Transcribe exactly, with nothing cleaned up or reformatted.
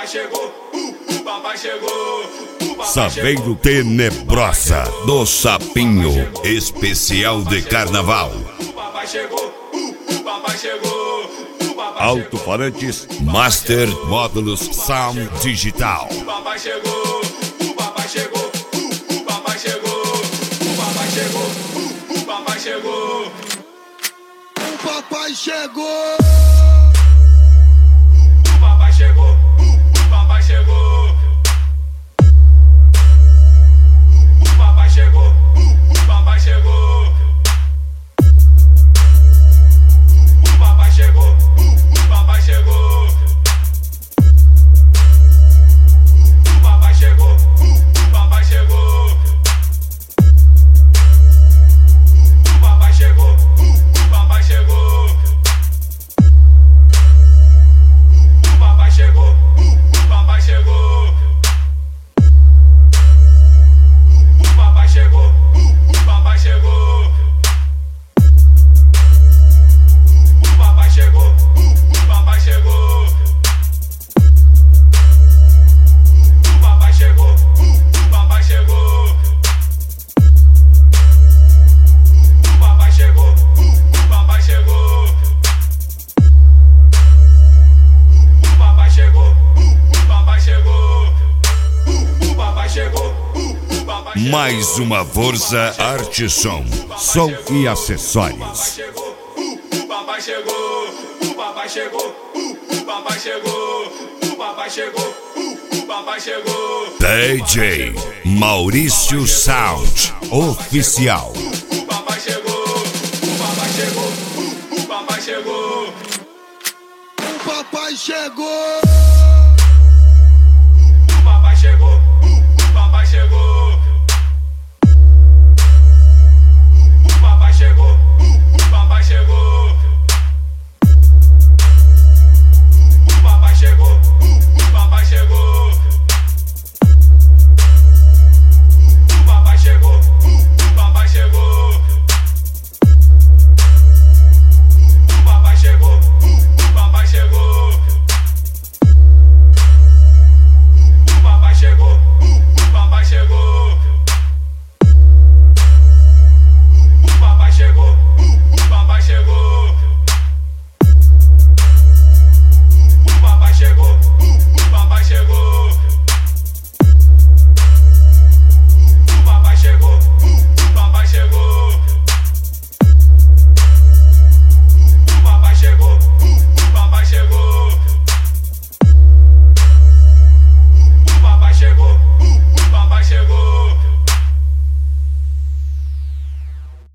papai chegou, uh, o papai chegou, o papai Saveiro Tenebrosa do Sapinho, especial de carnaval. O papai chegou, uh, o papai chegou, o papai Alto-falantes Master Módulos Sound Digital. O papai chegou, o papai chegou, uh, o papai chegou, o papai chegou, uh, o papai chegou. O papai chegou. O papai chegou, uh, o papai chegou. O papai chegou, uh, o papai chegou. O papai chegou, uh, o papai chegou. O papai chegou, uh, o papai chegou. O papai chegou, uh, o papai chegou. O papai chegou, uh, o papai chegou. O papai chegou, uh, o papai chegou. O papai chegou, uh, o papai chegou. O papai chegou, uh, o papai chegou. O papai chegou, uh, o papai chegou. O papai chegou, uh, o papai chegou. Uh, o papai chegou, uh, o papai chegou. Mais uma Força Arte Som, som e acessórios. Chegou, uh, o papai chegou, o papai chegou, uh, o papai chegou, o papai chegou, uh, o papai chegou. D J Maurício Sound Oficial. O papai chegou, o papai chegou, uh, o papai chegou. O papai chegou.